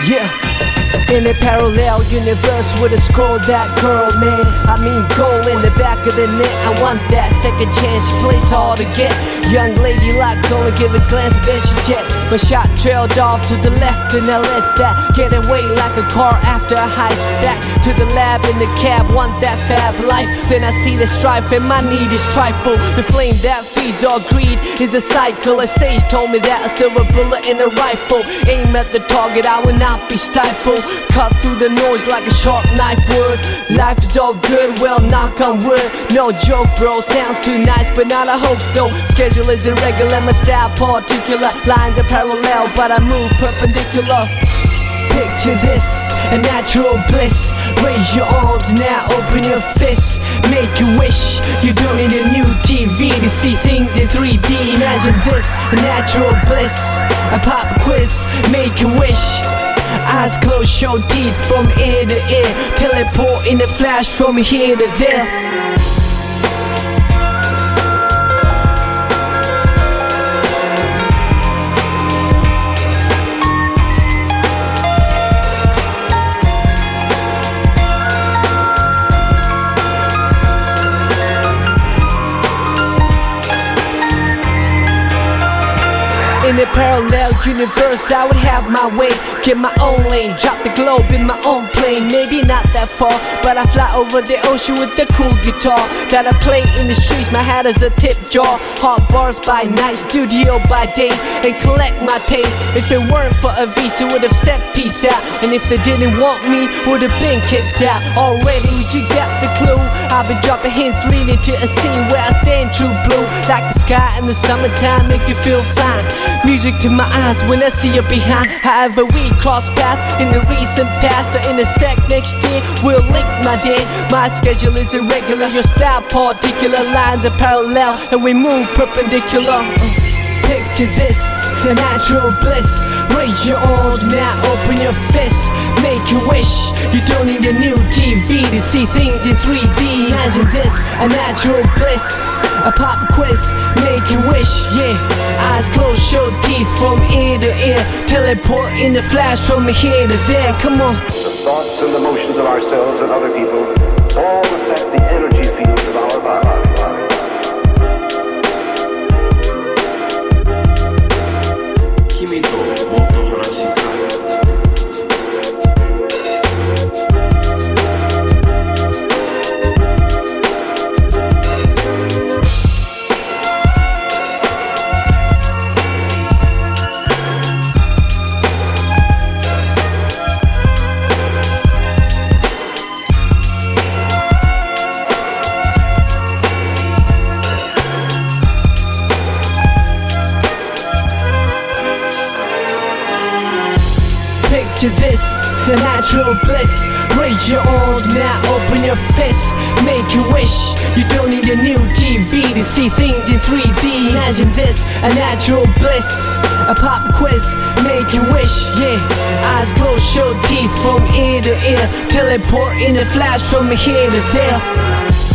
Yeah. In a parallel universe with a score that girl, man. I mean, goal in the back of the net. I want that second chance, she plays hard to get. Young lady like, only give a glance, then she jet. My shot trailed off to the left and I let that get away like a car after a heist. Back to the lab in the cab, want that fab life. Then I see the strife and my need is trifle. The flame that feeds all greed is a cycle. A sage told me that a silver bullet in a rifle. Aim at the target, I will not be stifled. Cut through the noise like a sharp knife would. Life is all good, well, knock on wood. No joke, bro, sounds too nice, but not a hoax, though. Schedule is irregular, my style particular. Lines are parallel, but I move perpendicular. Picture this, a natural bliss. Raise your arms now, open your fists. Make a wish, you don't need a new TV to see things in 3D. Imagine this, a natural bliss. A pop quiz, make a wish. Eyes closed, show teeth from ear to ear. Teleport in a flash from here to there. In a parallel universe, I would have my way, get my own lane, drop the globe in my own plane. Maybe not that far, but I fly over the ocean with the cool guitar that I play in the streets. My hat is a tip jar, hot bars by night, studio by day, and collect my tape. If it weren't for a visa, would have said peace out, and if they didn't want me, would have been kicked out. Already, you got the clue. I've been dropping hints leading to a scene where I stand true blue, like the sky in the summertime, make you feel fine. Music to my eyes when I see you behind. However we cross paths in the recent past or in a sec next year, we'll link my day. My schedule is irregular, your style particular. Lines are parallel and we move perpendicular. Picture this, the natural bliss. Raise your arms now, open your fists. Make a wish, you don't need a new TV to see things in 3D. Imagine this, a natural bliss. A pop quiz, make a wish, yeah. Eyes closed, show teeth from ear to ear. Teleport in a flash from here to there, come on. The thoughts and emotions of ourselves and other people all affect the energy fields of our body. Picture this, the natural bliss. Raise your arms now, open your fists. Make a wish, you don't need a new TV to see things in 3D. Imagine this, a natural bliss. A pop quiz, make a wish, yeah. Eyes closed, show teeth from ear to ear. Teleport in a flash from here to there.